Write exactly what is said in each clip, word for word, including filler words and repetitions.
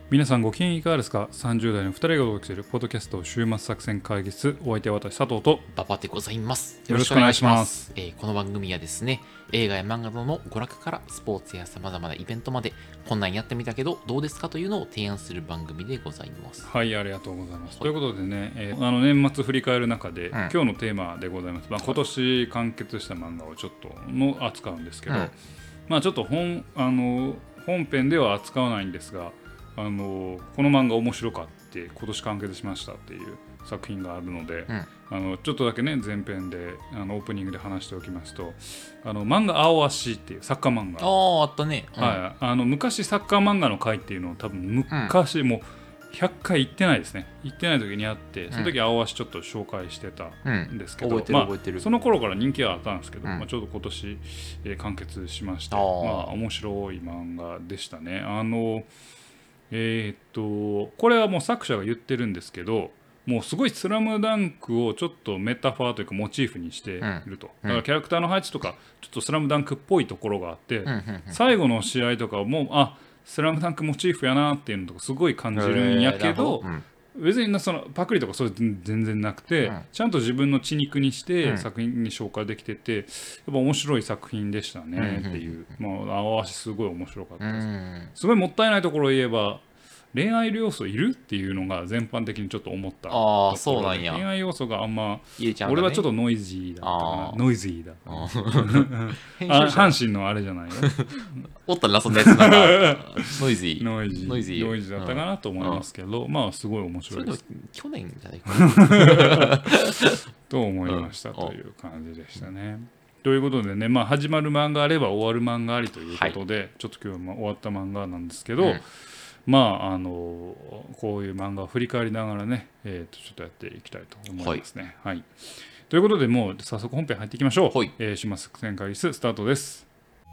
皆さんご機嫌いかがですか。さんじゅう代のふたりがお届けするポッドキャスト週末作戦会議室、お相手は私佐藤と馬場でございます。 よろしくお願いします。 えー、この番組はですね、映画や漫画などの娯楽からスポーツや様々なイベントまで、こんなんやってみたけどどうですかというのを提案する番組でございます。 はい、ありがとうございます。ということでね、えー、あの年末振り返る中で、うん、今日のテーマでございます、まあ、今年完結した漫画をちょっとの扱うんですけど、うん、まあちょっと 本, あの本編では扱わないんですが、あのこの漫画面白かって今年完結しましたっていう作品があるので、うん、あのちょっとだけね前編であのオープニングで話しておきますと、あの漫画青足っていうサッカー漫画、 ああったね、 うん、はい、あの昔サッカー漫画の回っていうのを多分昔、うん、もうひゃっかい行ってないですね、行ってない時にあって、その時青足ちょっと紹介してたんですけど、 うん、覚えてる覚えてる、 まあ、その頃から人気はあったんですけど、 うんまあ、ちょうど今年、えー、完結しまして、まあ面白い漫画でしたね。あのえー、っとこれはもう作者が言ってるんですけど、もうすごいスラムダンクをちょっとメタファーというかモチーフにしていると、うん、だからキャラクターの配置とかちょっとスラムダンクっぽいところがあって、うんうんうん、最後の試合とかもあスラムダンクモチーフやなっていうのとかすごい感じるんやけど、えーうん、別にそのパクリとかそういう全然なくて、うん、ちゃんと自分の血肉にして作品に紹介できてて、やっぱ面白い作品でしたねっていう、うんうんうん、まあ青足すごい面白かったです、うん、すごいもったいないところを言えば恋愛要素いるっていうのが全般的にちょっと思った。 ああそうなんや。 恋愛要素があんま、 ね、 俺はちょっとノイジーだったかな。ノイズーだった阪神のあれじゃないよおったなそんなやつなんかノイズーノイジーノイジーノイジーだったかなと思いますけど、うん、まあすごい面白いです。 それでも去年じゃないかなと思いましたという感じでしたね、うん、ということでね、まあ、始まる漫画あれば終わる漫画ありということで、はい、ちょっと今日は終わった漫画なんですけど、うん、まああのこういう漫画を振り返りながらね、えー、とちょっとやっていきたいと思いますね、はいはい、ということでもう早速本編入っていきましょう、はい、えー、週末作戦会議室スタートです。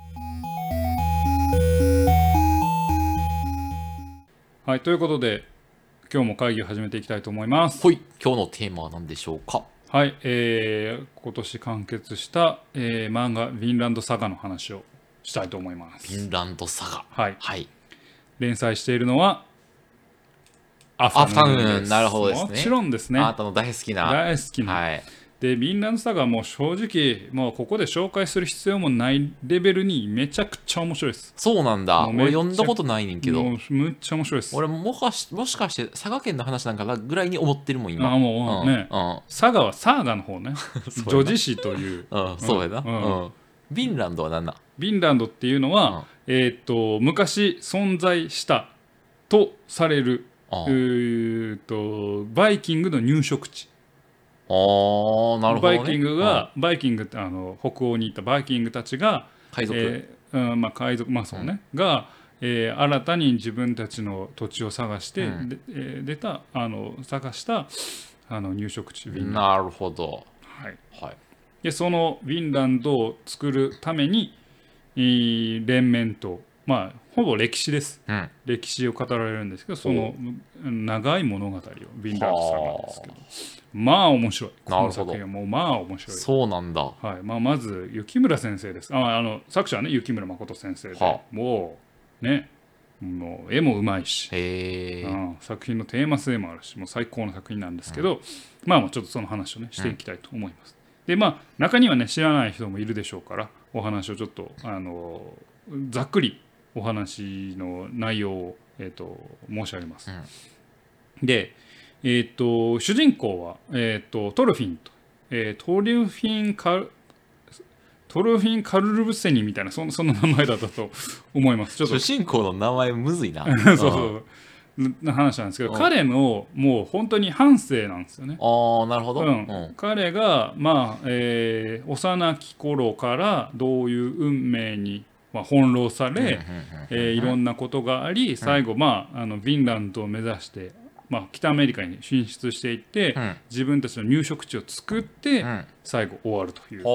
はい、ということで今日も会議を始めていきたいと思います。 はい、今日のテーマは何でしょうか。 はい、えー、今年完結した、えー、漫画ヴィンランドサガの話をしたいと思います。 ヴィンランドサガ、 はい、 はい、 連載しているのはアフタヌーン。なるほどですね。 もちろんですね。 あなたの大好きな大好きな、はい、でヴィンランドサガはもう正直もうここで紹介する必要もないレベルにめちゃくちゃ面白いです。 そうなんだ。俺読んだことないねんけど、 もうむっちゃ面白いです。 俺もかしもしかして佐賀県の話なんかぐらいに思ってるもん今。 あもうね、うん、佐賀はサーガの方ね女児誌という、 うん、そうやな、うんうん、ヴィンランドは何だ。 ヴィンランドっていうのは、うん、えー、っと昔存在したとされるああうとバイキングの入植地。 あーなるほどね、 バイキングが、うん、バイキングってあの北欧に行ったバイキングたちが海賊、 えーうんまあ、海賊まあそうね、うん、が、えー、新たに自分たちの土地を探して、うんでえー、出たあの探したあの入植地。 なるほど、 はいはい、でそのヴィンランドを作るために、えー、連綿とまあほぼ歴史です、うん、歴史を語られるんですけど、その長い物語をヴィンランドサガですけど、まあ面白い。この作品はもうまあ面白い。 そうなんだ、 はいまあ、まず雪村先生です。ああの作者はね雪村誠先生で、はあ、もうねもう絵もうまいし、 へうん、作品のテーマ性もあるしもう最高の作品なんですけど、うん、まあちょっとその話をねしていきたいと思います、うん、でまあ中にはね知らない人もいるでしょうからお話をちょっとあのざっくりお話の内容を、えー、と申し上げます、うん、で、えー、と主人公は、えー、とトルフィンと、えー、トルフィンカルトルフィンカルルブセニみたいな そ, その名前だったと思います。ちょっと主人公の名前むずいなそうそうな話なんですけど、彼のもう本当に半生なんですよね。 ああなるほど、うんうん、彼がまあ、えー、幼き頃からどういう運命にまあ、翻弄され、えー、いろんなことがあり最後、まあ、あのヴィンランドを目指して、まあ、北アメリカに進出していって、うん、自分たちの入植地を作って、うん、最後終わるという、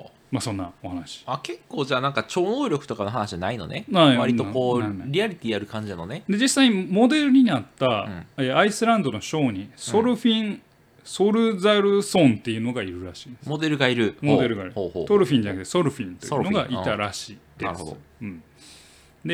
まあ、そんなお話。 あ結構じゃあなんか超能力とかの話じゃないのね。割とこうリアリティやる感じなのね。 で実際にモデルになった、うん、アイスランドのショーにソルフィン、うんソルザルソンっていうのがいるらしいです。 モデルがいる。 モデルがいる。トルフィンじゃなくてソルフィンというのがいたらしいです。なるほど。うん、で、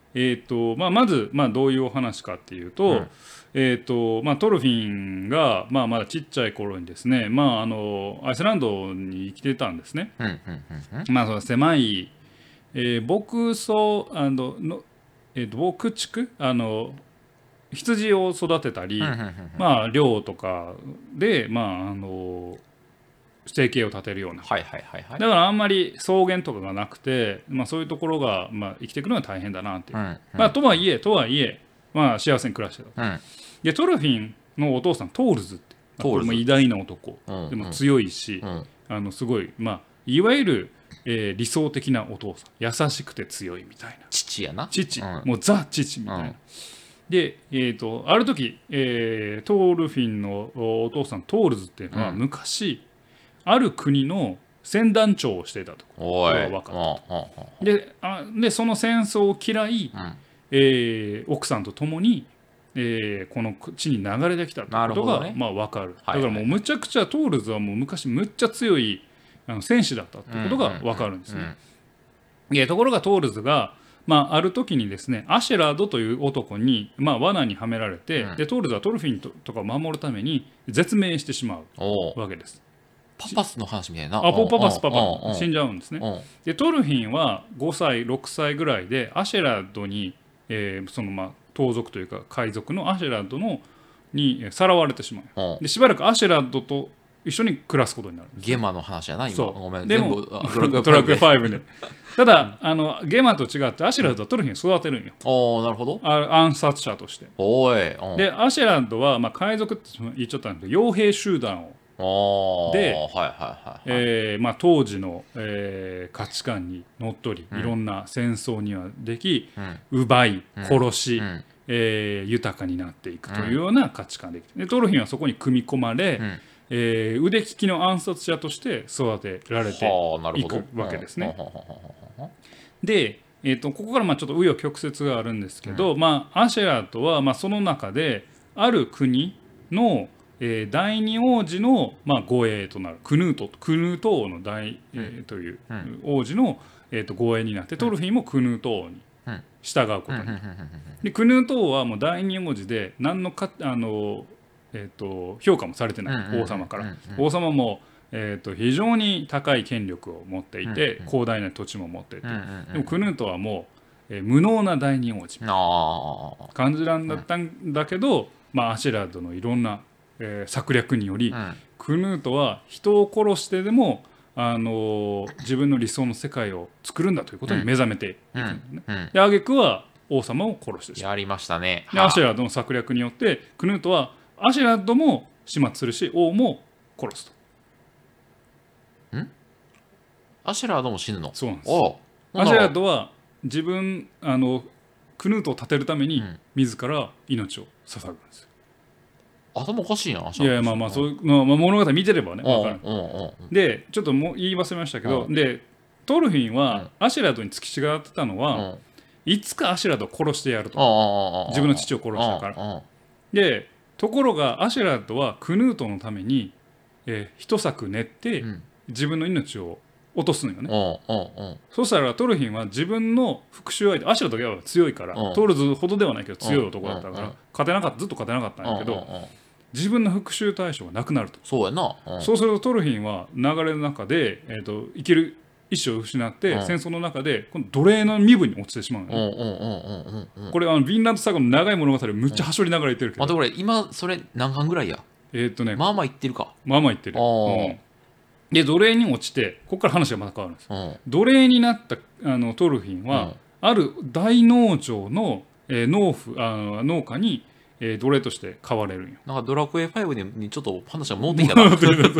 えーとまあ、まず、まあ、どういうお話かっていうと、うんえーとまあ、トルフィンが、まあ、まだちっちゃい頃にですね、まあ、あのアイスランドに生きてたんですね。 うんうんうんうん、 まあ、その狭い、えー、牧草あのの、えーと牧畜あの羊を育てたり、 うんうんうんうん、 まあ、漁とかで、まあ、あの生計を立てるような、 はいはいはいはい、 だからあんまり草原とかがなくて、まあ、そういうところが、まあ、生きていくのは大変だなっていう、 うんうんまあ、とはいえとはいえ、まあ、幸せに暮らしてた、 うん、 でトルフィンのお父さんトールズって、 トールズ、 これも偉大な男、 うんうん、 でも強いし、 うん、 あのすごい、まあ、いわゆる、えー、理想的なお父さん、優しくて強いみたいな父やな、 父、 うん、 もうザ父みたいな、うん、で、えーと、ある時、えー、トールフィンのお父さんトールズっていうのは、昔、うん、ある国の船団長をしていたところが分かった。で、あでその戦争を嫌い、うんえー、奥さんと共に、えー、この地に流れてきたということが、ねまあ、分かる。だからもうむちゃくちゃトールズはもう昔むっちゃ強いあの戦士だったということが分かるんですね。でところがトールズがまあ、ある時にですねアシェラードという男に、まあ、罠にはめられて、うん、でトールズはトルフィン と, とかを守るために絶命してしまうわけです。 パパスの話みたいな。 あポパパスパパ死んじゃうんですね。でトルフィンはごさいろくさいぐらいでアシェラードに、えー、そのまあ盗賊というか海賊のアシェラードのにさらわれてしまう。でしばらくアシェラードと一緒に暮らすことになるんです。 ゲマの話やな今。 そうごめんでもドラクエファイブでただあのゲマと違ってアシェラードはトルフィンを育てるんよ。 おーなるほど。 暗殺者として。 おいでアシェラードは、まあ、海賊って言っちゃったんだけど傭兵集団をで、はいはいはいえーまあ、当時の、えー、価値観にのっとり、うん、いろんな戦争にはでき、うん、奪い殺し、うんえー、豊かになっていくというような価値観で、でトルフィンはそこに組み込まれ、うんえー、腕利きの暗殺者として育てられていくわけですね。で、えー、とここからまあちょっと紆余曲折があるんですけど、うんまあ、アシェラートはまあその中である国の、えー、第二王子のまあ護衛となるクヌートクヌート王の大、えー、という王子の、えー、と護衛になってトルフィンもクヌート王に従うことになる。でクヌート王はもう第二王子で何のかあのえー、と評価もされてない、王様から、王様も、えー、と非常に高い権力を持っていて、うんうん、広大な土地も持っていて、うんうんうん、でもクヌートはもう、えー、無能な第二王子感じなんだったんだけど、うんまあ、アシェラードのいろんな、えー、策略により、うん、クヌートは人を殺してでも、あのー、自分の理想の世界を作るんだということに目覚めていくんですね、うんうん、で挙句は王様を殺してしまう。 やりましたね。 でアシェラードの策略によってクヌートはアシェラッドも始末するし王も殺すと。んアシェラッドも死ぬの？ そうなんです。アシェラッドは自分あのクヌートを立てるために自ら命を捧ぐんですよ。 うん、頭おかしいな。 いやいやまあまあそういう、まあ、物語見てればね分かる。でちょっともう言い忘れましたけど、でトルフィンはアシェラッドに付き違ってたのは、いつかアシェラッドを殺してやると。自分の父を殺したから。でところがアシェラッドはクヌートのために、えー、一策練って自分の命を落とすのよね。うんうんうん、そしたらトルフィンは自分の復讐相手アシェラッドが強いから、うん、トールズほどではないけど強い男だったから、うんうん、勝てなかったずっと勝てなかったんだけど、うんうんうん、自分の復讐対象がなくなると。 そうやな、 うん、そうするとトルフィンは流れの中で、えーと、生きる意志を失って、うん、戦争の中で今度奴隷の身分に落ちてしまうのね。これはあのヴィンランドサガの長い物語をむっちゃ端折りながら言ってるけど、 待ってこれ今それ何巻ぐらいや？ えーっとねまあまあ言ってるか。 まあまあ言ってる。うん、で奴隷に落ちてここから話がまた変わるんです。うん、奴隷になったあのトルフィンは、うん、ある大農場の、えー、農夫あの農家に、えー、奴隷として買われるんよ。 なんかドラクエファイブにちょっと話が戻ってきたな。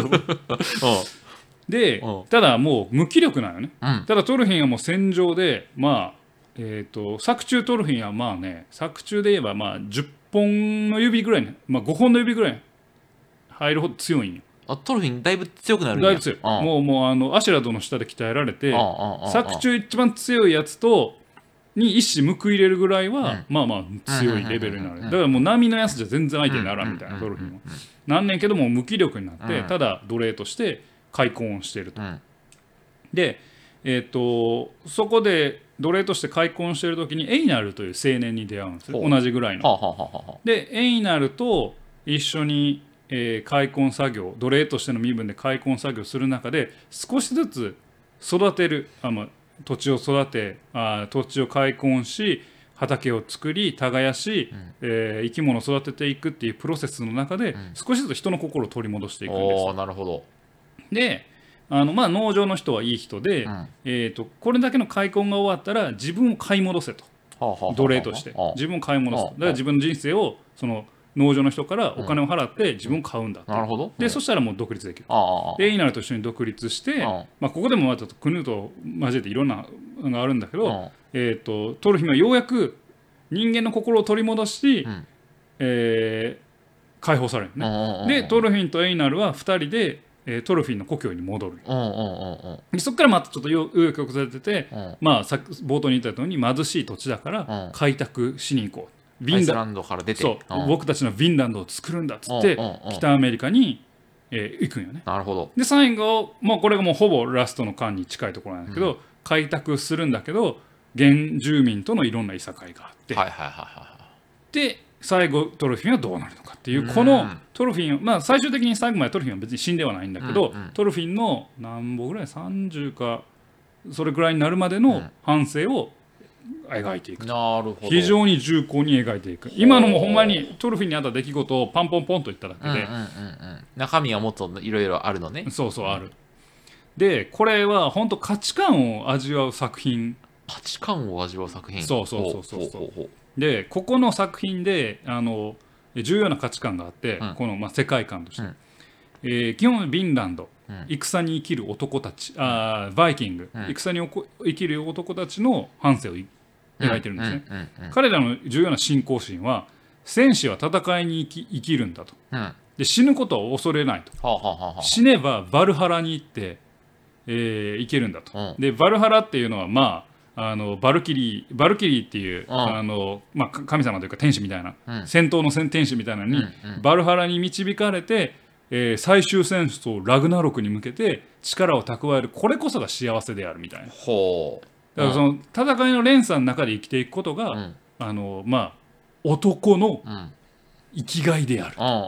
でただもう無気力なのね、うん、ただトルフィンはもう戦場でまあえーと作中トルフィンはまあね作中で言えばまあじゅっぽんの指ぐらいに、まあ、ごほんの指ぐらいに入るほど強いんよ。 あトルフィンだいぶ強くなるんや。 だいぶ強い。ああもうもうあのアシュラドの下で鍛えられて作中一番強いやつとに一矢報いれるぐらいは、うん、まあまあ強いレベルになる。だからもう波のやつじゃ全然相手にならんみたいなトルフィンはなんねんけども無気力になって、うん、ただ奴隷として開墾をしていると、うん、で、えー、とそこで奴隷として開墾している時にエイナルという青年に出会うんですよ、同じぐらいの。 はあはあはあ、でエイナルと一緒に、えー、開墾作業、奴隷としての身分で開墾作業する中で少しずつ育てる、あ、まあ、土地を育てあ土地を開墾し畑を作り耕し、うんえー、生き物を育てていくっていうプロセスの中で、うん、少しずつ人の心を取り戻していくんですよ。 なるほど。 であのまあ、農場の人はいい人で、うんえー、とこれだけの開墾が終わったら自分を買い戻せと、はあはあ、奴隷として自分を買い戻す、はあ、だから自分の人生をその農場の人からお金を払って自分を買うんだって、うん、なるほど。で、うん、そしたらもう独立できる。ああでエイナルと一緒に独立して、ああまあ、ここでもまたクヌーと交えていろんなのがあるんだけど、ああえー、とトルフィンはようやく人間の心を取り戻し、うんえー、解放されるね。ああでトルフィンとエイナルはふたりでトルフィンの故郷に戻る。うんうんうんうん、そこからまたちょっと紆余曲折されてて、うんまあ、冒頭に言ったように貧しい土地だから開拓しに行こう、 ヴィンランドから出てそう、うん、僕たちのヴィンランドを作るんだっつって、うんうんうん、北アメリカに、えー、行くんよね。 なるほど。 で最後、まあ、これがもうほぼラストの間に近いところなんだけど、うん、開拓するんだけど原住民とのいろんないさかいがあって、はいはいはいはい、で最後トルフィンはどうなるのかっていうこのトルフィン、まあ最終的に最後までトルフィンは別に死んではないんだけど、うんうん、トルフィンの何歩ぐらいさんじゅうかそれぐらいになるまでの半生を描いていく、うん、なるほど。非常に重厚に描いていく。今のもほんまにトルフィンにあった出来事をパンポンポンと言っただけで、うんうんうんうん、 中身はもっといろいろあるのね。 そうそうある、うん、でこれは本当価値観を味わう作品。 価値観を味わう作品。 そうそうそうそうそう。でここの作品であの重要な価値観があって、うん、この、まあ、世界観として、うんえー、基本ヴィンランド、うん、戦に生きる男たち、あバイキング、うん、戦に生きる男たちの半生を描いてるんですね。彼らの重要な信仰心は戦士は戦いに生き、生きるんだと、うん、で死ぬことを恐れないと、はあはあはあ、死ねばバルハラに行って、えー、行けるんだと、うん、でバルハラっていうのはまああのバルキリーバルキリーっていう、うんあのまあ、神様というか天使みたいな、うん、戦闘の天使みたいなのに、うんうん、バルハラに導かれて、えー、最終戦争ラグナロクに向けて力を蓄える。これこそが幸せであるみたいな。ほうだからその戦いの連鎖の中で生きていくことが、うん、あのまあ男の生きがいである、うんうんうん、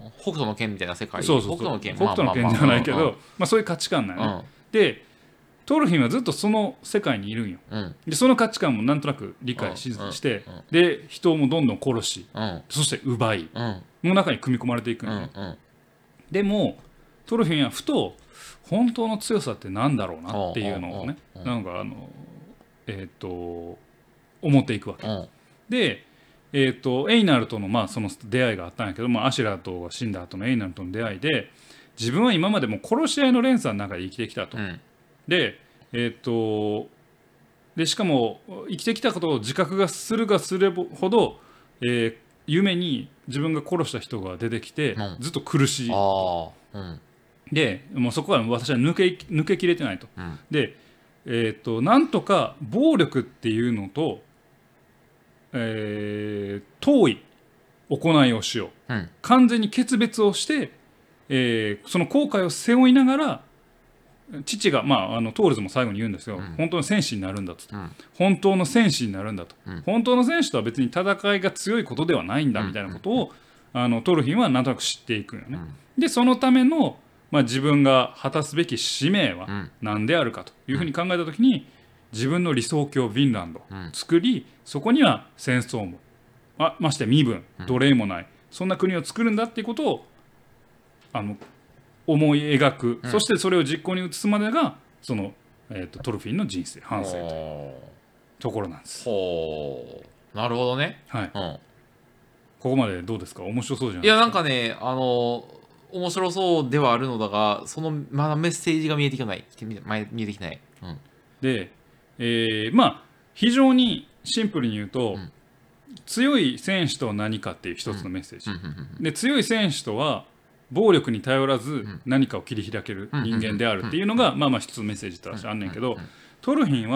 北斗の拳みたいな世界。 そうそうそう、北斗の拳、北斗の拳じゃないけど、まあまあまあまあ、そういう価値観なんよね、うん、でトルフィンはずっとその世界にいるんよ、うん、でその価値観もなんとなく理解 し,、うん、して、うん、で人もどんどん殺し、うん、そして奪い、うん、の中に組み込まれていくんよ、うんうん、でもトルフィンはふと本当の強さってなんだろうなっていうのをね、なんかあのえっ、ー、と思っていくわけ、うん、で、えー、とエイナルとの、まあ、その出会いがあったんやけど、まあ、アシュラとが死んだ後のエイナルとの出会いで自分は今までも殺し合いの連鎖の中で生きてきたと、うんでえー、とでしかも生きてきたことを自覚がするがするほど、えー、夢に自分が殺した人が出てきて、うん、ずっと苦しい、あ、うん、でもうそこから私は抜け、抜けきれてないと、うん、で、えー、となんとか暴力っていうのと、えー、遠い行いをしよう、うん、完全に決別をして、えー、その後悔を背負いながら父が、まあ、あのトールズも最後に言うんですよ、うん、本当の戦士になるんだと、うん、本当の戦士になるんだと、うん、本当の戦士とは別に戦いが強いことではないんだみたいなことを、うん、あのトルフィンはなんとなく知っていくよね、うん、でそのための、まあ、自分が果たすべき使命は何であるかというふうに考えたときに自分の理想郷ヴィンランドを作り、そこには戦争もあまして身分奴隷もない、そんな国を作るんだっていうことをあの思い描く、うん、そしてそれを実行に移すまでがその、えー、とトルフィンの人生半生というところなんです。 ほう、なるほどね、はい、うん、 ここまでどうですか？面白そうじゃないですか？いやなんかね、あの面白そうではあるのだが、そのまだメッセージが見えてきない、見えてきない、うん、 で、えー、まあ非常にシンプルに言うと、うん、強い戦士とは何かっていう一つのメッセージ、うん、で強い戦士とは暴力に頼らず何かを切り開ける人間であるっていうのがまあまあ一つのメッセージとしてあんねんけど、トルフィンは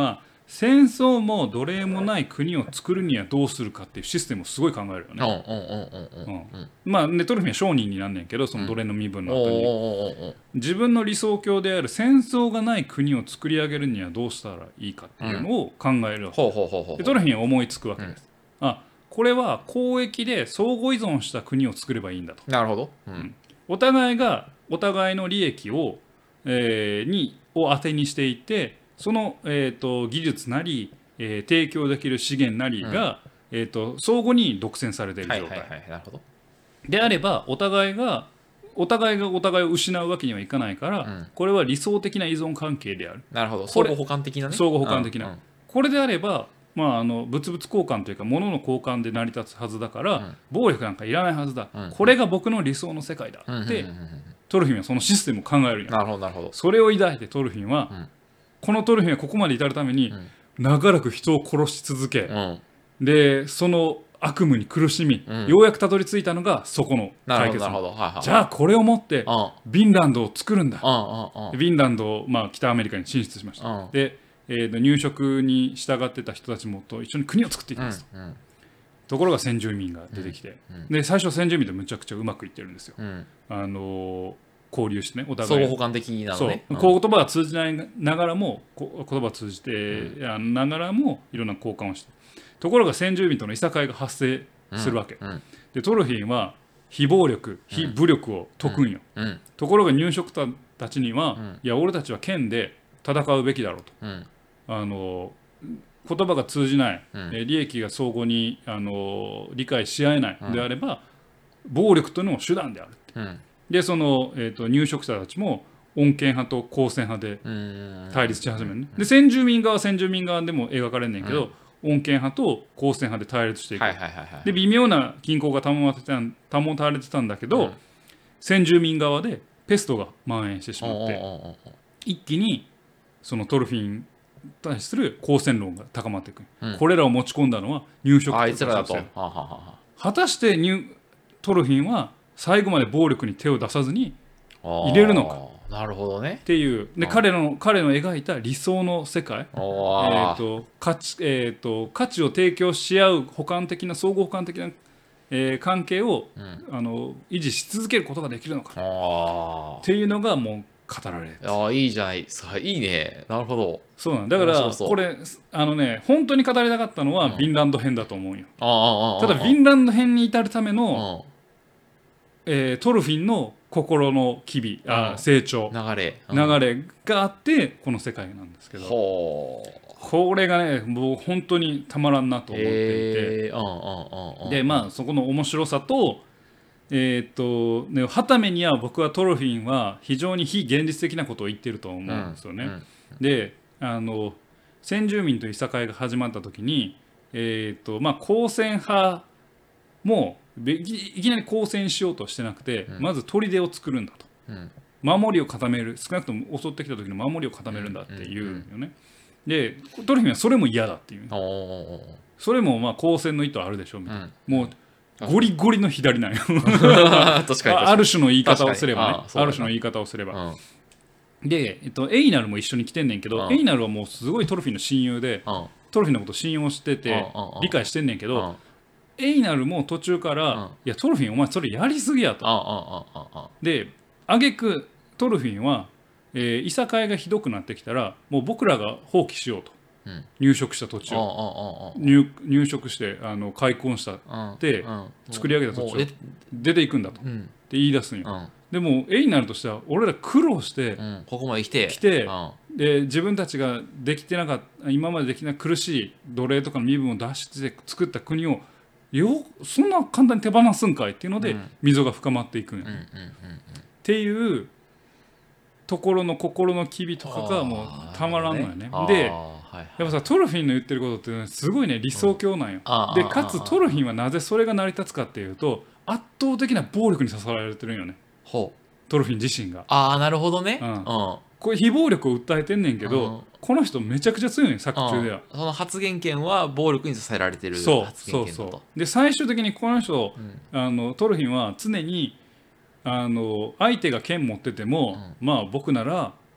戦争も奴隷もない国を作るにはどうするかっていうシステムをすごい考えるよね。まあでトルフィンは商人になんねんけど、その奴隷の身分の後に自分の理想郷である戦争がない国を作り上げるにはどうしたらいいかっていうのを考えるわけで、トルフィンは思いつくわけです。うん、あ、これは交易で相互依存した国を作ればいいんだと。 なるほど。 うんうん、お互いがお互いの利益を、えー、にを当てにしていて、その、えー、と技術なり、えー、提供できる資源なりが、うん、えー、と相互に独占されている状態であれば、お互いがお互いがお互いを失うわけにはいかないから、うん、これは理想的な依存関係である。 なるほど。相互補完的なね。 相互補完的な、うんうん、これであれば、まあ、あの物々交換というか物の交換で成り立つはずだから、うん、暴力なんかいらないはずだ、うん、これが僕の理想の世界だって、うん、トルフィンはそのシステムを考えるんや。 なるほどなるほど。 それを抱いてトルフィンは、うん、このトルフィンはここまで至るために、うん、長らく人を殺し続け、うん、でその悪夢に苦しみ、うん、ようやくたどり着いたのがそこの解決。じゃあこれをもってヴィンランドを作るんだ。ヴィンランドを、まあ、北アメリカに進出しました。で、えー、入植に従ってた人たちもと一緒に国を作っていきますと、うんうん、ところが先住民が出てきて、うんうん、で最初先住民とむちゃくちゃうまくいってるんですよ、うん、あのー、交流してね、お互い相互補完的なのね。 そう、うん、言葉が通じないながらも言葉を通じて、うん、ながらもいろんな交換をして、ところが先住民とのいさかいが発生するわけ、うんうん、でトルフィンは非暴力非武力を説くんよ、うんうん、ところが入植者たちには、うん、いや俺たちは剣で戦うべきだろうと、うん、あの言葉が通じない、うん、利益が相互にあの理解し合えないであれば、うん、暴力というのも手段であるって、うん、でその、えーと、入植者たちも穏健派と公選派で対立し始めるね。で先住民側は先住民側でも描かれんねんけど、うん、穏健派と公選派で対立していく、はいはいはいはい、で微妙な均衡が保たれてた保たれてたんだけど、うん、先住民側でペストが蔓延してしまって一気にそのトルフィンに対する公選論が高まっていく、うん、これらを持ち込んだのは入植者あいつらだと。はははは果たしてニュトルフィンは最後まで暴力に手を出さずに入れるのか。 なるほどね。 っていうで彼の彼の描いた理想の世界、えーと価値えーと価値を提供し合う補完的な相互補完的な、えー、関係を、うん、あの維持し続けることができるのかっていうのがもう語られる。 ああいいじゃないですか。いいね。なるほど。 そうなんだからこれあのね本当に語りたかったのは、うん、ヴィンランド編だと思うよ。あただヴィンランド編に至るための、えー、トルフィンの心の機微、あ成長流れ、 うん、流れがあってこの世界なんですけど、これがねもう本当にたまらんなと思っていて、えー、でまあそこの面白さとえー、っとねはためには僕はトルフィンは非常に非現実的なことを言ってると思うんですよね、うんうん、であの先住民といさかいが始まった時に、えー、っとまあ公選派もいきなり公選しようとしてなくて、うん、まず砦を作るんだと、うん、守りを固める、少なくとも襲ってきた時の守りを固めるんだっていうよね、うんうんうん、でトルフィンはそれも嫌だっていう、それもまあ公選の意図あるでしょみたいな、うん、もうゴリゴリの左なんよ確かにある種の言い方をすればね、 あ, ある種の言い方をすれば、うん、で、えっと、エイナルも一緒に来てんねんけど、うん、エイナルはもうすごいトルフィンの親友で、うん、トルフィンのこと信用してて、うん、理解してんねんけど、うん、エイナルも途中から、うん、いやトルフィンお前それやりすぎやと、で挙句トルフィンは、えー、いさかいがひどくなってきたらもう僕らが放棄しようと、うん、入植した土地を 入, 入植してあの開墾したって作り上げた土地を出ていくんだと、うん、って言い出すんよ、うん、でもエイナルとしては俺ら苦労して、うん、 ここまで来て来て、うん、で自分たちができてなかった今までできない苦しい奴隷とかの身分を脱出して作った国をよそんな簡単に手放すんかいっていうので、うん、溝が深まっていくんよ、うんうんうんうん、っていうところの心の機微とかがもうたまらんのよね。でやっぱさトルフィンの言ってることって、ね、すごいね理想郷なんよ、うん、でかつトルフィンはなぜそれが成り立つかっていうと圧倒的な暴力に支えられてるんよね、ほうトルフィン自身が。 ああなるほどね、 うんうん、これ非暴力を訴えてんねんけど、うん、この人めちゃくちゃ強いね作中では、 うん、その発言権は暴力に支えられてる発言権だと。そうそうそうで最終的にこの人、うん、あのトルフィンは常にあの相手が剣持ってても、うん、まあ僕なら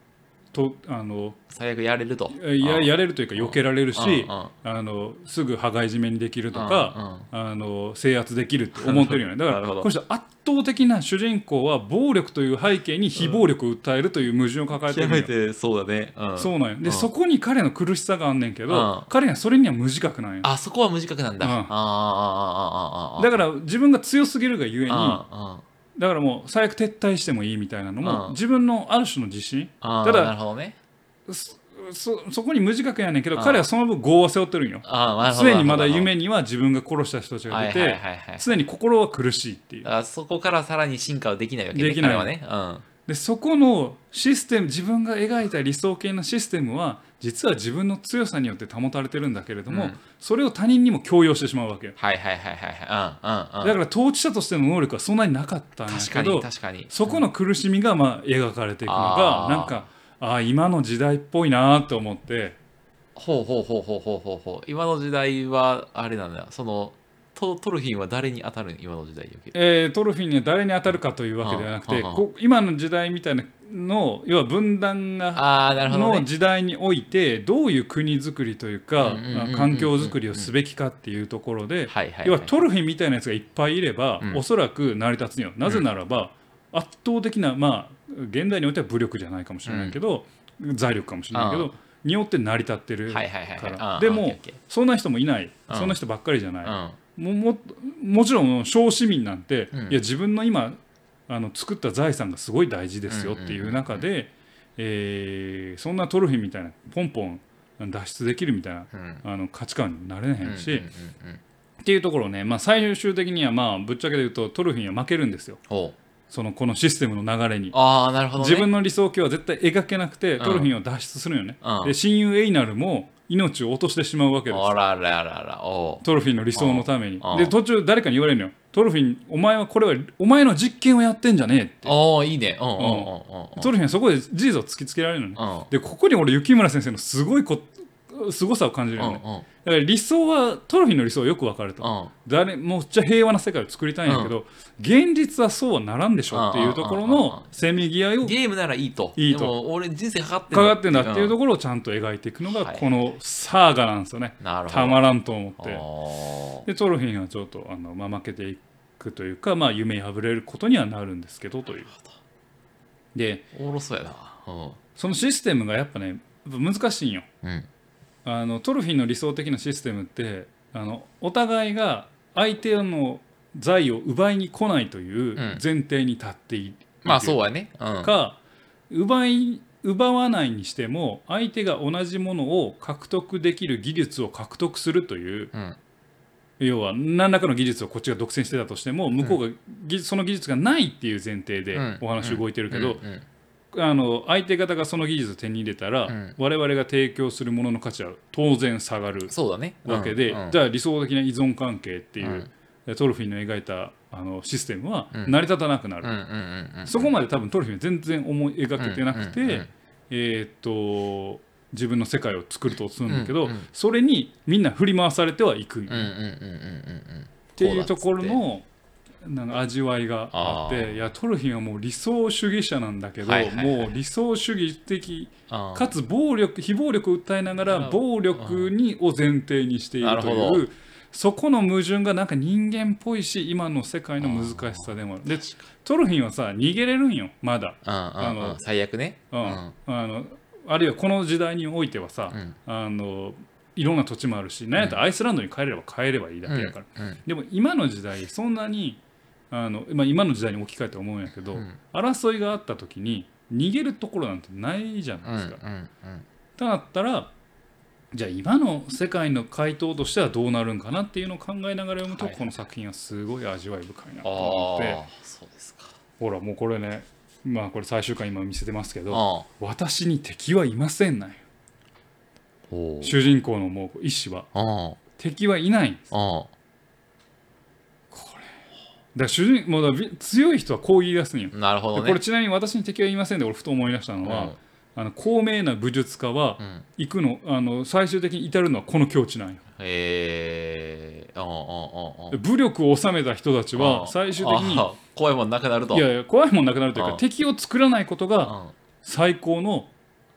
とあの最悪やれるとややれるというか避けられるし、 うんうん、 あのすぐ羽交い締めにできるとか、うんうん、あの制圧できるって思ってるよね。だからこの人圧倒的な主人公は暴力という背景に非暴力を訴えるという矛盾を抱えてるんよ、うん、 極めてそうだね、うん、 そうなんよ。で、うん、そこに彼の苦しさがあんねんけど、 うん、 彼はそれには無自覚なんよ。 あそこは無自覚なんだ、うん、ああだから自分が強すぎるがゆえに、だからもう最悪撤退してもいいみたいなのも、うん、自分のある種の自信。ただなるほどね、 そ, そこに無自覚やねんけど、彼はその分業を背負ってるんよ。常にまだ夢には自分が殺した人たちが出て、常に心は苦しいっていう。 あそこからさらに進化はできないわけね、 できない。 彼はね、うん、 でそこのシステム、自分が描いた理想系のシステムは実は自分の強さによって保たれてるんだけれども、うん、それを他人にも強要してしまうわけよ。 はいはいはいはい、うんうんうん、 だから統治者としての能力はそんなになかったんだけど、 確かに確かに、 そこの苦しみがまあ描かれていくのが、うん、なんかあ今の時代っぽいなと思って。 ほうほうほうほうほうほうほう、今の時代はあれなんだ、そのト, トルフィンは誰に当たる今の時代、 えー、トルフィンには誰に当たるかというわけではなくて、こ今の時代みたいなの要は分断がの時代においてどういう国づくりというか環境づくりをすべきかっていうところで、要はトルフィンみたいなやつがいっぱいいれば、うん、おそらく成り立つんよ。なぜならば、うん、圧倒的なまあ現代においては武力じゃないかもしれないけど、うん、財力かもしれないけど、によって成り立ってるから。でもそんな人もいない、そんな人ばっかりじゃない、うん、も, も, もちろん小市民なんて、うん、いや自分の今あの作った財産がすごい大事ですよっていう中で、えー、そんなトルフィンみたいなポンポン脱出できるみたいな、うん、あの価値観になれへんし、っていうところね、まあ、最終的にはまあぶっちゃけで言うとトルフィンは負けるんですよ。そのこのシステムの流れに。 あ、なるほどね、 自分の理想郷は絶対描けなくて、うん、トルフィンを脱出するよね、うん、で親友エイナルも命を落としてしまうわけです。 あらららら、おトルフィンの理想のために。で途中誰かに言われるのよ、トルフィンお前はこれはお前の実験をやってんじゃねえって。 ああいいね、うんうんうんうん、トルフィンはそこで事実を突きつけられるのね、うん、でここに俺雪村先生のすごいこ凄さを感じるよね、うんうん、だから理想はトルフィンの理想はよく分かると、うん、誰もっちゃ平和な世界を作りたいんだけど、うん、現実はそうはならんでしょっていうところのせめぎ合いを、 ゲームならいいといいと、 でも俺人生かかってんだかかってんだっていうところをちゃんと描いていくのがこのサーガなんですよね、はい、たまらんと思って。でトルフィンはちょっとあの、まあ、負けていくというか、まあ、夢破れることにはなるんですけどという。でおもろそうやな、うん、 そのシステムがやっぱね難しいんよ、うん、あのトルフィンの理想的なシステムってあのお互いが相手の財を奪いに来ないという前提に立っている、 うん、まあそうやね、うん、 か奪い奪わないにしても相手が同じものを獲得できる技術を獲得するという、うん、要は何らかの技術をこっちが独占してたとしても向こうが、うん、その技術がないっていう前提でお話動いてるけど、うんうんうんあの相手方がその技術を手に入れたら、うん、我々が提供するものの価値は当然下がるわけで、 うんうん、 じゃあ理想的な依存関係っていう、うん、トルフィンの描いたあのシステムは成り立たなくなる。そこまで多分トルフィンは全然思い描けてなくて、うんうんうん、えー、っと自分の世界を作るとするんだけど、うんうん、それにみんな振り回されてはいくっていうところのなんか味わいがあって、いやトルフィンはもう理想主義者なんだけど、はいはいはい、もう理想主義的かつ暴力非暴力を訴えながら暴力にを前提にしているというそこの矛盾がなんか人間っぽいし今の世界の難しさでもある。でトルフィンはさ逃げれるんよまだ、 あの最悪ね、 うん、あのあるいはこの時代においてはさ、うん、あのいろんな土地もあるし何やったらアイスランドに帰れれば帰ればいいだけだから、うんうん、でも今の時代そんなにあの、まあ、今の時代に置き換えて思うんやけど、うん、争いがあった時に逃げるところなんてないじゃないですか、うんうんうん、となったらじゃあ今の世界の回答としてはどうなるんかなっていうのを考えながら読むと、はい、この作品はすごい味わい深いなと思って。 あそうですか。 ほらもうこれねまあこれ最終回今見せてますけど私に敵はいませんなんよ主人公のもう意志は敵はいないんです。だから主人もうだ強い人はこう言い出すんよ。 なるほどね。 これちなみに私に敵はいませんで俺ふと思い出したのは、うん、あの高名な武術家は、うん、行くのあの最終的に至るのはこの境地なんよ。 へえー、ああああ武力を収めた人たちは最終的にああ怖いもんなくなると。 いやいや怖いもんなくなるというか、敵を作らないことが最高の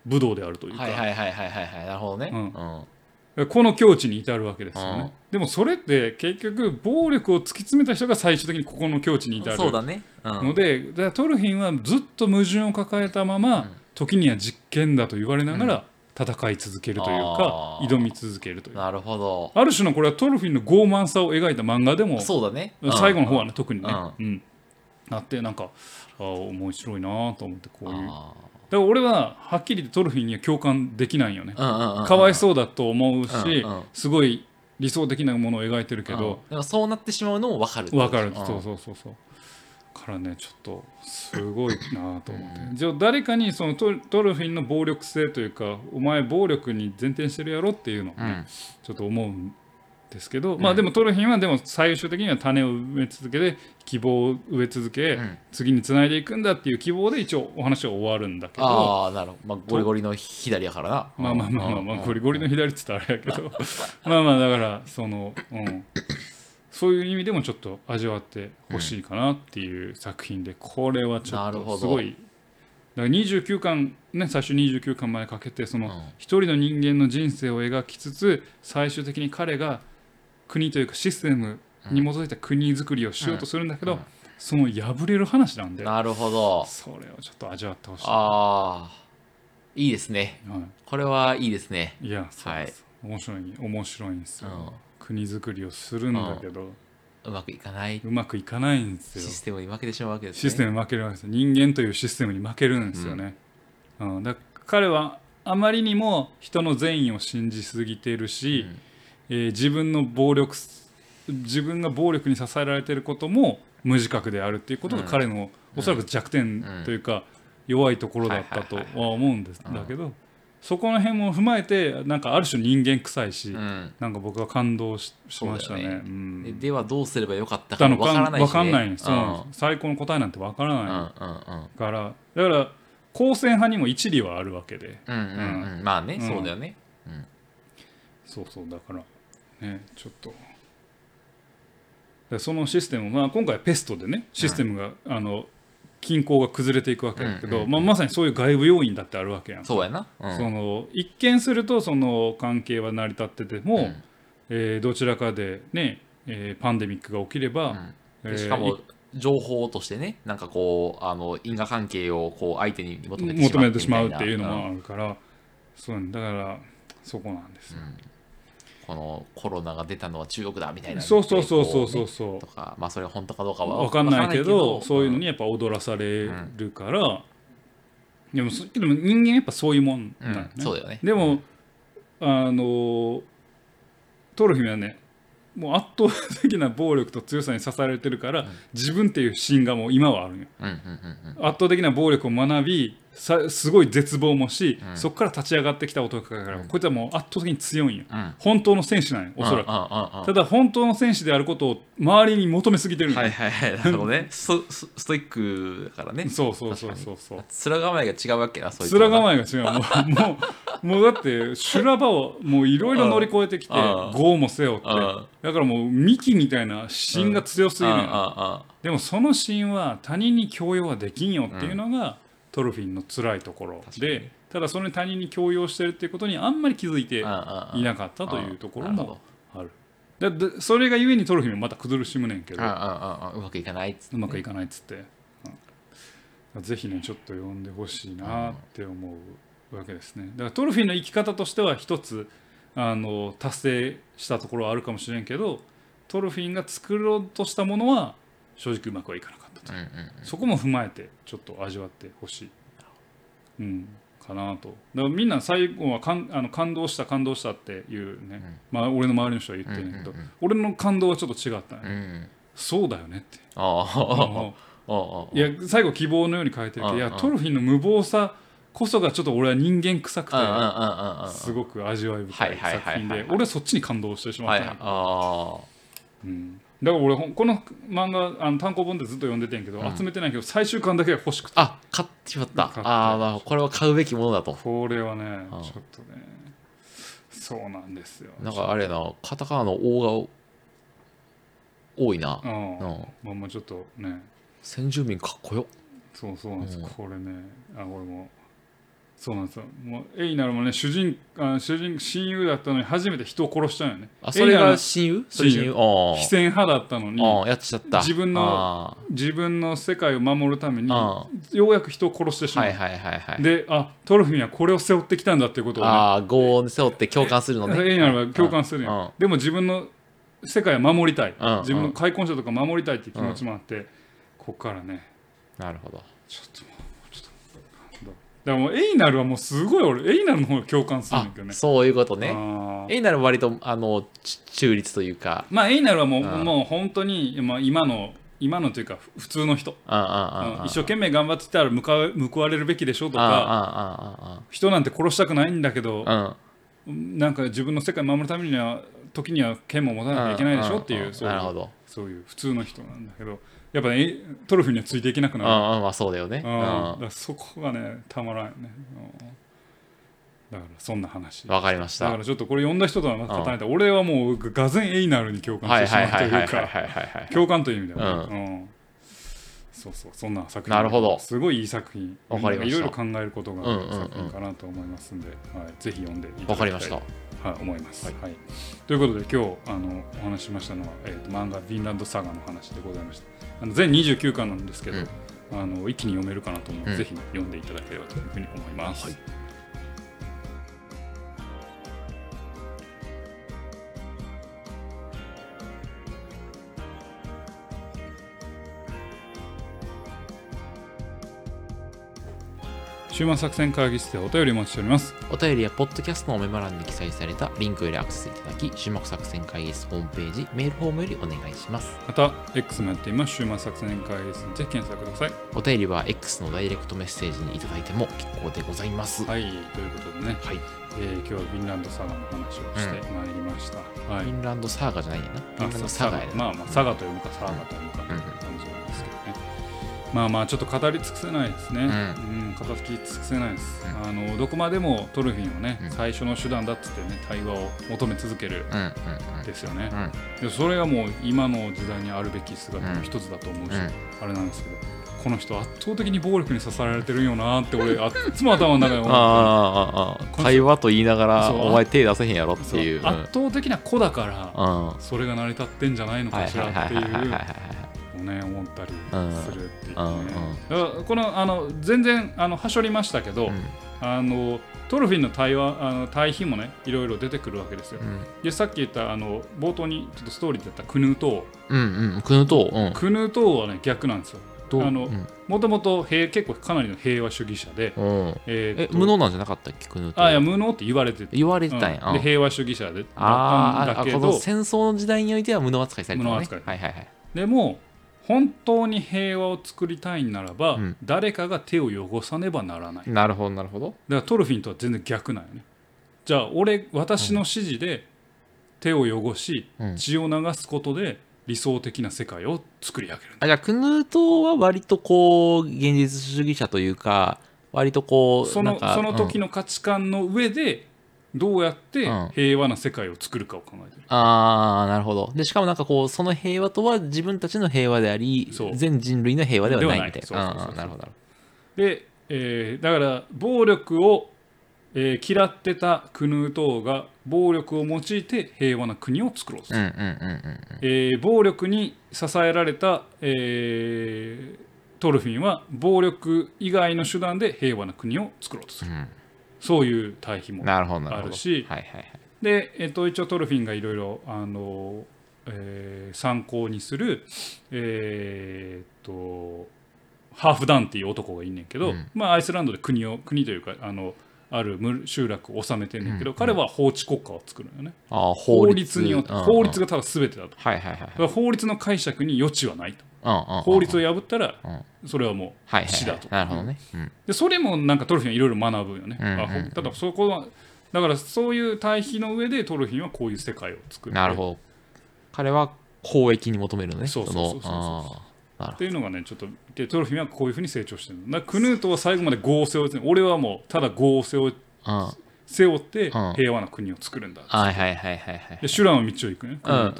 武道であるというか、 はいはいはいはいはいはいなるほどね、 うんうんこの境地に至るわけですよね、 うんでもそれって結局暴力を突き詰めた人が最終的にここの境地に至るそうだね、うんので、だからトルフィンはずっと矛盾を抱えたまま、 うん時には実験だと言われながうんら戦い続けるというか、 あー挑み続けるという、 なるほど、 ある種のこれはトルフィンの傲慢さを描いた漫画でもそうだね、 最後の方はね、 うん特にね、 うんうんあってなんかあ面白いなと思って、こういうだかあら俺ははっきり言ってトルフィンには共感できないよね、 ーうんうんうんうんかわいそうだと思うし、 うんうんすごい理想的なものを描いてるけど、 うんでもそうなってしまうのも分かるってわかる、 うんそうそうそうそうからね、ちょっとすごいなと思って、じゃあ誰かにそのトトルフィンの暴力性というか、お前暴力に前転してるやろっていうのをね、 うんちょっと思うんですけど、まあでもトルフィンはでも最終的には種を植え続けて希望を植え続け、 うん次につないでいくんだっていう希望で一応お話は終わるんだけど、 ああなるほど、まあ、ゴリゴリの左やからな、 まあまあまあまあ、まあ、 うんゴリゴリの左っつったらあれやけどまあまあだからその、うん、そういう意味でもちょっと味わってほしいかなっていう作品で、これはちょっなるほどとすごいだからにじゅうきゅうかんね、最初にじゅうきゅうかんまでかけてそのうん一人の人間の人生を描きつつ、最終的に彼が国というかシステムに基づいた国づくりをしようとするんだけど、 うんうんその破れる話なんで、 なるほど、 それをちょっと味わってほしい。 ああいいですね、 はこれはいいですね、 い、いやそうです、面白い面白いんですよ、 うん国づくりをするんだけど、 うまくいかないうまくいかないんですよ。 システムに負けてしまうわけですねシステムに負けるわけですよ。人間というシステムに負けるんですよね。うんだから彼はあまりにも人の善意を信じすぎているし、 うんえー自分の暴力自分が暴力に支えられていることも無自覚であるっていうことがうん彼のおそらく弱点というか弱いところだったとは思うんですだけど、そこの辺も踏まえてなんかある種人間臭いし、 うんなんか僕は感動 し, しましたね。 そうだよねうんでではどうすればよかったたのかかわからないし、ね、 分かんないんです、そうなんうんです最高の答えなんて分からうんうんないうんから、だから公正派にも一理はあるわけで、 うんうんうんうんまあね、 うんそうだよね、 そうそうだからねちょっとでそのシステム、まあ、今回ペストでねシステムが、あの均衡が崩れていくわけだけど、 うんうんうんまあ、まさにそういう外部要因だってあるわけやん。 そうやな、うん、 その一見するとその関係は成り立ってても、 うんえーどちらかでね、えーパンデミックが起きれば、 うんえーでしかも情報としてねなんかこうあの因果関係をこう相手に求めてしま求めてしまうみたいなっていうのもあんるから、そうなんだからそこなんですよ、 このコロナが出たのは中国だみたいなそうそうそうそうそうこそうねとかまあそれは本当かどうかは分かんないけどわそういうのにやっぱ踊らされるから、でもそでも人間やっぱそういうもんうんなんよね、 うんそうだよねでもあのトルフィンはねもう圧倒的な暴力と強さに支えられてるから、自分っていう芯がもう今はあるんよ。 うんうんうんうん圧倒的な暴力を学びさすごい絶望もし、 うんそこから立ち上がってきた男だから、 うんこいつはもう圧倒的に強いんよ、 うん本当の戦士なんよおそらく、 うんうんうんうんただ本当の戦士であることを周りに求めすぎてるんよ、 はいはいはいなるほどねストスストイックだからねそうそうそうそうそう面構えが違うわけなそういう面構えが違うもうもうもうだって修羅場をもういろいろ乗り越えてきてうん業も背負ってうんだからもう幹みたいな芯が強すぎるんよ、 あでもその芯は他人に強要はできんよっていうのが、トルフィンの辛いところで、ただそれに他人に強要してるっていうことにあんまり気づいていなかったというところもある。だでそれがゆえにトルフィンもまた崩しむねんけど、 うまくいかないっつってうまくいかないっつって、うん、ぜひねちょっと読んでほしいなって思うわけですね。だからトルフィンの生き方としては一つあの達成したところはあるかもしれんけど、トルフィンが作ろうとしたものは正直うまくはいかなかったと、 うんうんうんそこも踏まえてちょっと味わってほしい、うん、かなと。だからみんな最後はかんあの感動した感動したっていうね、まあ、俺の周りの人は言ってるんだけど、 うんうんうん俺の感動はちょっと違ったね、 うんそうだよねってああああいや最後希望のように書いてるけど、いやうんうんトルフィンの無謀さこそがちょっと俺は人間臭くてあすごく味わい深い作品はいはいはいはいはいで俺はそっちに感動してしまはいったんやあうんだから俺ほんこの漫画あの単行本でずっと読んでてんけど、 うん集めてないけど最終巻だけが欲しくてあ買ってしまった買ってああまあこれは買うべきものだとこれはねうんちょっとねそうなんですよなんかあれやなカタカナの「O」が多いなうんうんまあまあちょっとね先住民かっこよそうそうなんです、 うんこれねあ俺もそうなんですよ。もうエイナルもね主人あ主人親友だったのに初めて人を殺したんよね。 あ、それが親友？それ親友？ああ。 非戦派だったのに、 ああ、やっちゃった。 自分の自分の世界を守るためにようやく人を殺してしまう。 はいはいはいはい。 で、あ、トルフィンはこれを背負ってきたんだっていうことをね。 ああ、業を背負って共感するのね。 エイナルは共感するやん。んでも自分の世界を守りたい。 うん、 自分の開墾者とか守りたいっていう気持ちもあって、うん、ここからね。 なるほど。 ちょっと。だからもうエイナルはもうすごい俺エイナルの方が共感するんだけどね。 そういうことね。エイナルは割とあの中立というか、 まあエイナルはもう、うん、もう本当に、まあ、今の今のというか普通の人、一生懸命頑張ってたら報わ報われるべきでしょとか、人なんて殺したくないんだけど、うん、なんか自分の世界を守るためには時には剣も持たなきゃいけないでしょっていう、そういう、そういう普通の人なんだけど。やっぱねトルフィンにはついていけなくなる。 ああ、まあそうだよね。 あだからそこがねたまらんよね。だからそんな話。 わかりました。 だからちょっとこれ読んだ人とはまた語られた。俺はもうがぜんエイナルに共感してしまうというか共感という意味では、ね。うん、そうそうそんな作品。 なるほど。 すごいいい作品。 わかりました。 いろいろ考えることがある作品かなと思いますんで、はい、ぜひ読んでいただきたい。 わかりました。 はい、思います、はいはい。ということで今日あのお話ししましたのは、えー、と漫画「ヴィンランドサガ」の話でございました。あの全にじゅうきゅうかんなんですけど、うん、あの一気に読めるかなと思うので、うん、ぜひ読んでいただければというふうに思います。はい。週末作戦会議室でお便りお待ちしております。 お便りはポッドキャストのメモ欄に記載されたリンクよりアクセスいただき、週末作戦会議室ホームページメールフォームよりお願いします。 また X もやっています。週末作戦会議室にぜひ検索ください。 お便りは X のダイレクトメッセージにいただいても結構でございます。 はい、ということでね、はい、えー、今日はフィンランドサガの話をしてまいりました。うん、はい、 フィンランドサーガじゃないんやな。フィンランドサガやな。 まあまあサガというかサーガというかという感じですけどね。まあまあちょっと語り尽くせないですね。うん、うん、語り尽くせないです。うん、あのどこまでもトルフィンをね、うん、最初の手段だっつってね対話を求め続けるですよね。うん、でそれがもう今の時代にあるべき姿の一つだと思うし、うん、あれなんですけど、この人圧倒的に暴力に刺さられてるよなって俺あいつも頭の中で思って。 ああ会話と言いながらお前手出せへんやろっていう。 圧倒的な子だからそれが成り立ってんじゃないのかしらっていう。ね、思ったりするっていうね。だからこのあの全然あのはしょりましたけど、うん、あのトルフィンの対話あの対比もねいろいろ出てくるわけですよ。うん、でさっき言ったあの冒頭にちょっとストーリーで言ったクヌートウ、うんうん、クヌートウ、うん、 クヌートウはね逆なんですよ。もともと結構かなりの平和主義者で、うんえー、え無能なんじゃなかったっけクヌートウ。 あいや無能って言われてて言われてたんや、 うん、で平和主義者であだったんだけど、ああ戦争の時代においては無能扱いされてた、ね、無能扱い、はいはいはい、 でも本当に平和を作りたいならば、うん、誰かが手を汚さねばならない。 なるほどなるほど。だからトルフィンとは全然逆なんよね。じゃあ俺私の指示で手を汚し、うん、血を流すことで理想的な世界を作り上げるんだ。 あじゃあクヌートは割とこう現実主義者というか割とこうそのその時の価値観の上で、うん、どうやって平和な世界を作るかを考えてる。 うん、ああなるほど。でしかもなんかこうその平和とは自分たちの平和であり全人類の平和ではないみたいな。なるほど。 で、えー、だから暴力を、えー、嫌ってたクヌートウが暴力を用いて平和な国を作ろうとする。暴力に支えられた、えー、トルフィンは暴力以外の手段で平和な国を作ろうとする。うんそういう対比もあるし、 はいはいはい、 で、えっと、一応トルフィンがいろいろあの、えー、参考にする、えー、っとハーフダンっていう男がいんねんけど、うんまあ、アイスランドで国を国というかあのある集落を治めてんねんけど、うん、彼は法治国家を作るのよね。 あ法律、 法律によって法律がただ全てだと、はいはいはいはい、だから法律の解釈に余地はないと。法律を破ったらそれはもう死だと。 なるほどね。 でそれもなんかトルフィンはいろいろ学ぶよね。うんうんうん、ただそこはだからそういう対比の上でトルフィンはこういう世界を作る。 なるほど。彼は公益に求めるね。 そうそうそうそうそうっていうのがねちょっとでトルフィンはこういうふうに成長してる。だからクヌートは最後まで業を背負って、俺はもうただ業を背負って。背負って平和な国を作るんだ。 はいはいはいはい。 で修羅の道を行くね。うんうんうん、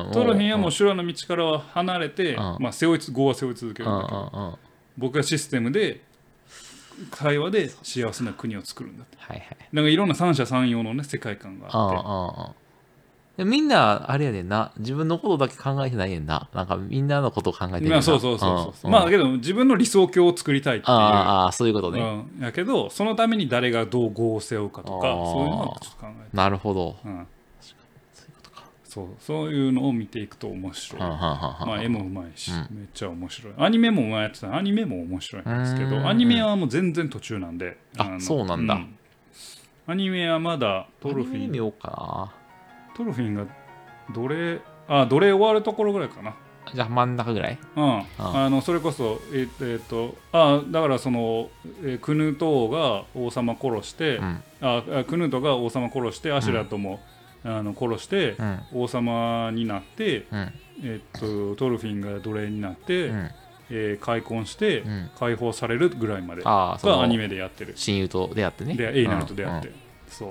トルフィンはもう修羅の道からは離れて、うんまあ、背負い業は背負い続けるんだけど、うんうん、僕がシステムで会話で幸せな国を作るんだって。 はいはい。 だからいろんな三者三様のね世界観があって。 ああああでみんなあれやねんな、自分のことだけ考えてないねんな、なんかみんなのことを考えてるんな。 まあそうそうそうそう、 うん、 まあだけど自分の理想郷を作りたいっていう。 ああそういうことね、 うん、やけどそのために誰がどう業を背負うかとかそういうのをちょっと考えて。 なるほど、 うん、そういうことか。そうそういうのを見ていくと面白い。 はんはんはんはん、 まあ絵もうまいし、 うん、 めっちゃ面白い。アニメも前やってた。アニメも面白いんですけど、アニメはもう全然途中なんで。 あ、そうなんだ、うん、 アニメはまだトロフィン見ようかな。 トロフィンがどれあどれ終わるところぐらいかな。 じゃあ真ん中ぐらい。 うん、うん、あのそれこそえっ、ー、と,、えー、とあだからその、えー、クヌート王が王様殺して、うん、あクヌートが王様殺してアシュラとも、うん、あの殺して、うん、王様になって、うん、えっ、ー、とトルフィンが奴隷になって、うんえー、開墾して、うん、解放されるぐらいまでがアニメでやってる。 親友と出会ってね。 でエイナルと出会って、うん、そう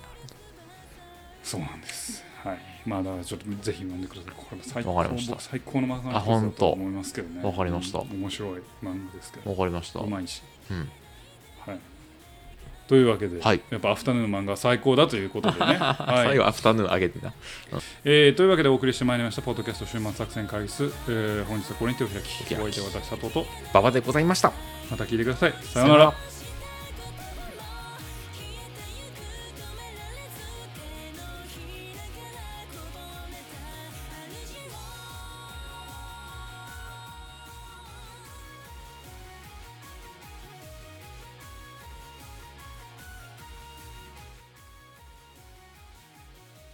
そうなんです。はい。まあだからちょっとぜひ読んでください。これ最高最高の漫画だと思いますけどね。 わかりました。 面白い漫画ですけど。 わかりました。 うまいし。 うん。 はい。というわけで、 はい、 やっぱアフタヌーンの漫画は最高だということでね。はい、 最後アフタヌーン上げてな。 うんえー、というわけでお送りしてまいりましたポッドキャスト週末作戦会議室、えー、本日はこれに手を開き、お相手は私佐藤と馬場でございました。 また聞いてください。さようなら。